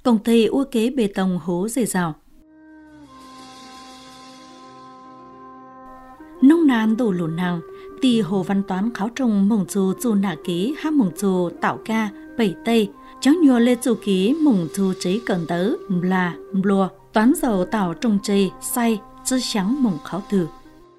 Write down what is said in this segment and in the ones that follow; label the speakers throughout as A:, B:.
A: Công ty ua kế bê tông hố dày rào. Nông nàn đủ lụn nàng, tì Hồ Văn Toán kháo trông mồng dù nạ ký hát mồng dù tạo ca, bảy tây, cháu nhua lê dù ký mồng dù trí cẩn tớ, là, lùa, toán dầu tạo trông chê, say, chứ sáng mồng kháo từ.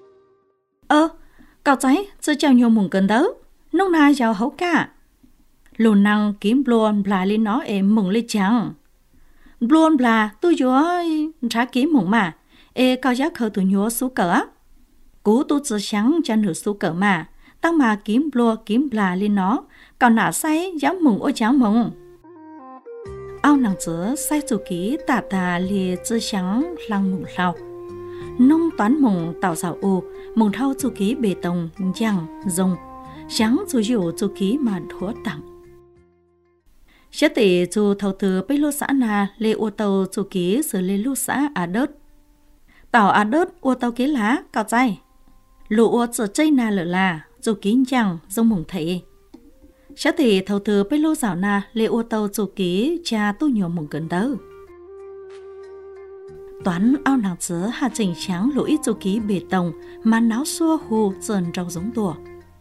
A: Cậu cháy, chứ cháu nhua mồng cẩn tớ, nông nà cháu hấu cả. Lùn nàng kiếm bluon là lên nó em mồng lê chẳng. Bluon là tôi dùa trả kiếm mồng mà, cao giác khờ tụi nhua xú cỡ. Cú tu tự sáng cho nửa số cỡ mà, tăng mà kiếm blo kiếm là lên nó, còn nã say dám mừng ô cháo mừng. Ao nàng chứa say chủ ký tà lìa tự sáng lăng mừng lao. Nông toán mừng tạo rào ô, mừng thao chủ ký bê tông, giang, rồng, sáng chủ dụ chủ ký mà thua tặng. Sẽ tỷ chủ thầu từ bê lô xã nà lê ô tàu chủ ký xử lê lô xã à đớt. Tàu à đớt ô tàu ký lá, cao chay. Lũ ô trở chơi nà lỡ là, dù ký chẳng, dông mộng thấy. Sẽ thì thầu thừa bê lô dạo nà, lê ô tàu dù ký cha tu nhỏ mộng gần đỡ. Toán ao nàng chứa hạ trình sáng lũ ít dù ký bê tông, mà náo xua hù dần rau giống đùa.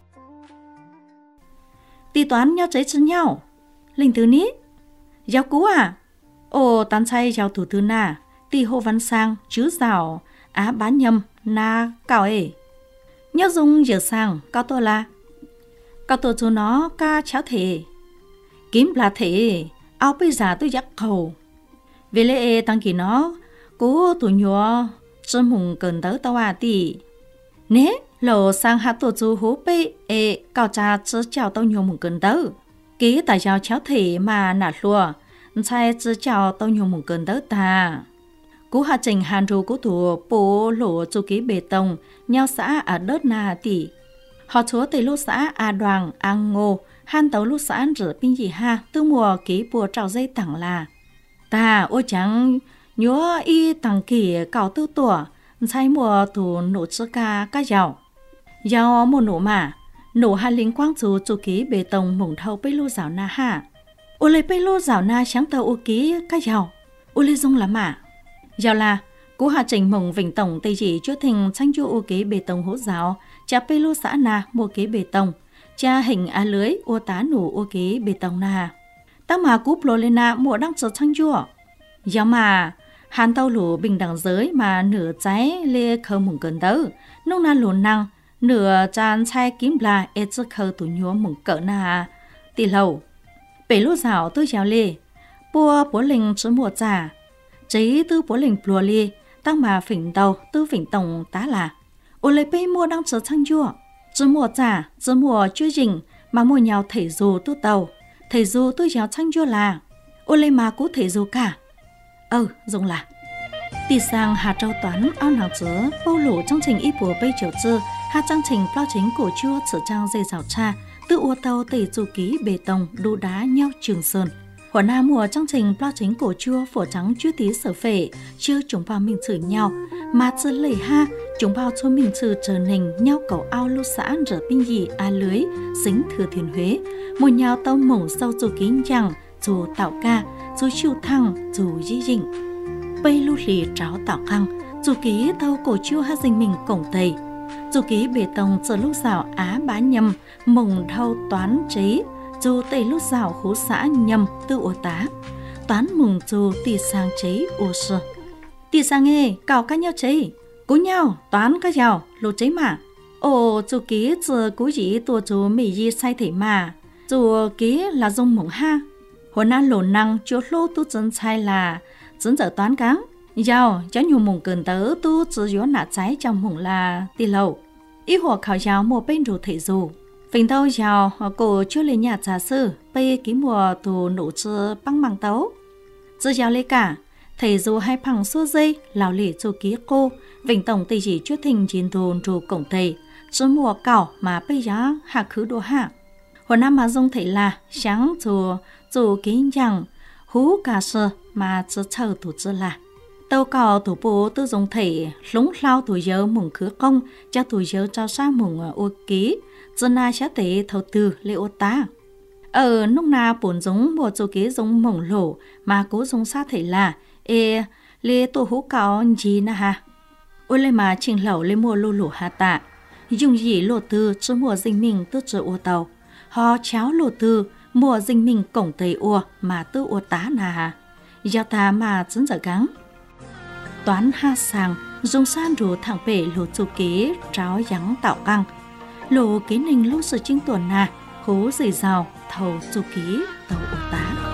A: Tì toán nhau cháy chân nhau. Linh thứ ní. Giáo cú à? Ồ, tán chay giáo thủ thứ nà, tì Hồ Văn Sang, chứ rào, á bá nhầm, na, cào ê. Nhớ dùng giờ sang, cao tôi là cao tôi cho nó ca cháu thể. Kiếm là thể, ao bây giờ tôi dắt khẩu. Vì lẽ tăng kỳ nó, cố tụi nhỏ, chân mùng cần tới tao à tì. Nế, lộ sang hát tổ chú hú bê, cao cha chứ chào tao nhỏ mùng cần tới. Ký tại cháu cháu thể mà nạt lùa, chạy chứ chào tao nhỏ mùng cần tới ta. Cú hạ trình hàn rù của thủ bố lộ chú ký bê tông, nhau xã ở đất nà tỷ. Họ chúa từ lúc xã A Đoàn, A Ngô, hàn tấu lúc xã rửa binh gì ha, tư mùa ký bùa trào dây tặng là. Ta ô chẳng nhớ y tặng kỳ cào tư tủa, chạy mùa thủ nổ chữ ca giàu. Giàu một nổ mà, nổ hà lính quang chú ký bê tông mổng thâu bê lô rào na ha. Ô lấy bê lô rào na sáng tàu ô ký giàu, ô lấy dung là mà. Giàu là, cú hạ trình mộng vĩnh tổng tây chỉ chúa thình tranh chu ô kế bê tông hỗ giáo, cha bê lô xã nà mua kế bê tông, cha hình á lưới ô tá nủ ô kế bê tông nà. Tăng mà cú plô lên nà mua đăng trở tranh chua. Giàu mà, hàn tàu lũ bình đẳng giới mà nửa cháy lê khơ mộng gần đỡ, nông nà lũ năng, nửa chan chai kiếm là ế chứ khơ tủ nhúa mộng cỡ nà. Tì lầu, bê lô giáo tôi giáo lê, bố linh chứ mùa trả. Chế tư bố linh plua li, tăng mà phỉnh đầu tư phỉnh tổng tá là. Ô lấy bê mua đang trở chăng chua. Chứ mùa trả, chứ mùa chưa dình, mà mua nhau thể dù tu tàu. Thể dù tôi giáo chăng chua là. Ô lấy mà cú thể dù cả. Dùng là. Tì sang Hà Châu Toán ao nàng chứa, bâu lũ chương trình y bùa bây chiều chư, hạ chương trình bao chính cổ chua trở trang dây rào cha, tư ô tàu tẩy dù ký bê tông, đu đá nhau Trường Sơn. Hồi na mùa chương trình bao chính cổ chua phổ trắng chưa tí sở phể, chưa chúng bao mình chửi nhau, mà chữ lầy ha, chúng bao cho mình chửi trở nình nhau cầu ao lưu xã rửa binh dị á lưới, dính Thừa Thiên Huế, một nhau tàu mổng sau dù kín chẳng, dù tạo ca, dù chiêu thăng, dù dĩ dịnh. Bây lưu lì tráo tạo khăng, dù ký tàu cổ chua hát dình mình cổng tây, dù ký bê tông chờ lúc xảo á bá nhầm, mổng thâu toán chế, dù tây lúc rào khố xã nhầm tư ô tá. Toán mừng dù tì sang chế ô sơ. Tì sang nghe, cào cá nhau chế. Cú nhau, toán cá giàu, lô chế mà. Ồ, dù ký giờ cú dĩ tùa chú mì di sai thể mà. Dù ký là dung mộng ha. Hồi nà lô năng chú lô tu chân chai là chân giờ toán cáng. Giàu, cháu nhiều mộng cần tớ tu chứ gió nạ cháy trong mộng là tì lầu. Ý hồ khảo giáo một bên rù thể dù. Phình tàu giàu, cổ chưa lên nhà trà sư, bây ký mùa tù nụ chư băng bằng tấu. Chứ giàu lê cả, thầy dù hai phẳng xua dây, lão lì dù ký cô, vĩnh tổng tây chỉ chút thình chín thôn rù cổng thầy, chứ mùa cảo mà bây giờ hạ khứ đồ hạ. Hồi năm mà dung thấy là sáng dù ký chẳng, hú cả sơ mà chứ chờ tù chứ là. Tàu cỏ tù bố tư dùng thầy lúng lao tù dơ mùng khứ công, cho tù dơ cho xa mùng ô ký, dân na sẽ tế thầu tư lê ô tá. Ở lúc nào bốn giống bộ chỗ kế giống mỏng lỗ mà cố giống xa thể là lê tổ hú cáo gì nè ha. Ôi lê mà trình lẩu lê mua lô lỗ hạ tạ. Dùng gì lô tư cho mùa dinh mình tư trở ô tàu. Họ cháo lô tư mùa dinh mình cổng tây ua mà tư ua tá nà ha. Giao ta mà chân giờ gắng. Toán ha sang dùng san rủ thẳng bể lô chỗ kế tráo dắng tạo căng. Lô kế ninh lúc sự chính tuần nà hố dày rào thầu chỗ kế tàu ô tá.